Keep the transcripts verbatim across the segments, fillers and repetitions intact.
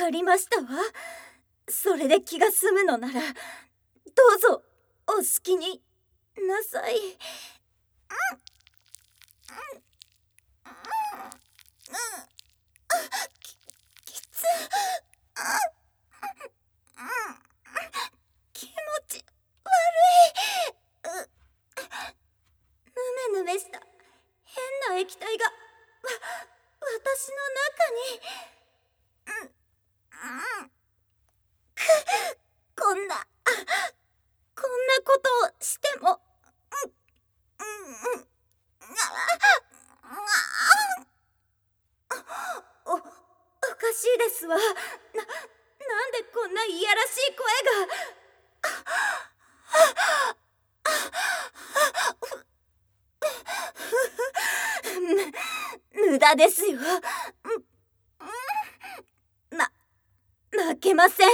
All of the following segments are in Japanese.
かりましたわ。それで気が済むのなら、どうぞお好きになさい。き、きつ、気持ち悪い。ぬめぬめした変な液体がわ私の中に。くこんなこんなことをしても。お、おかしいですわ。な、なんでこんないやらしい声が。む、無駄ですよ。ま、負けません。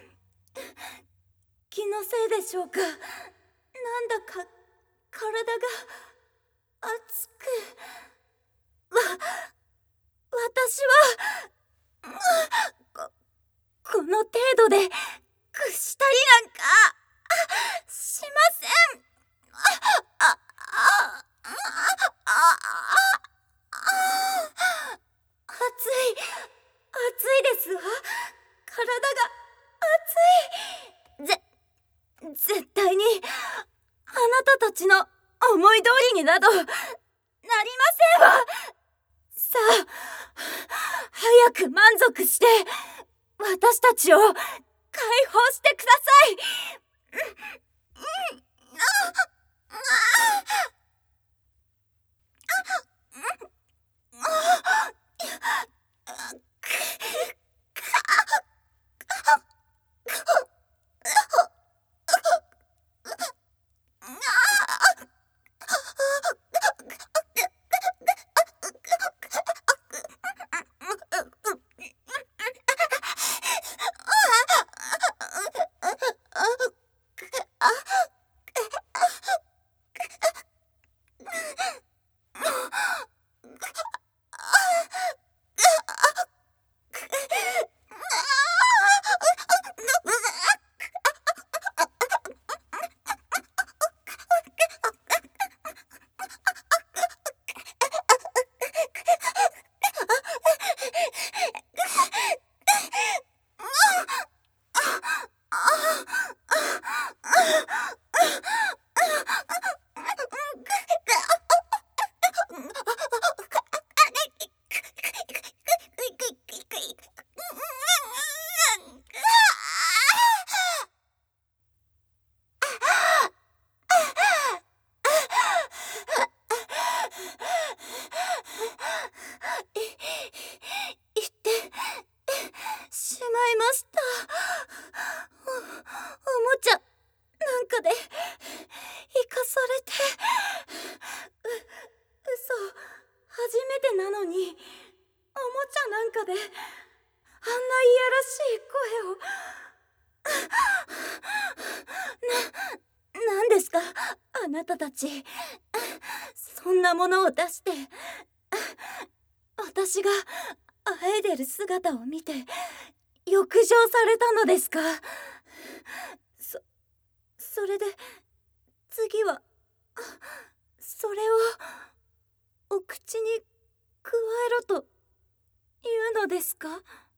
気のせいでしょうか。なんだか体が熱く。わ、私はこ、この程度で屈したりなんかしません。あ、あ、熱い、熱いですわ。体が熱い。ぜ、絶対にあなたたちの思い通りになどなりませんわ。さあ、早く満足して私たちを解放してください。なのに、おもちゃなんかであんないやらしい声を。な、なんですかあなたたち。そんなものを出して私があえでる姿を見て浴場されたのですか。そ、それで次はそれをお口に加えろというのですか。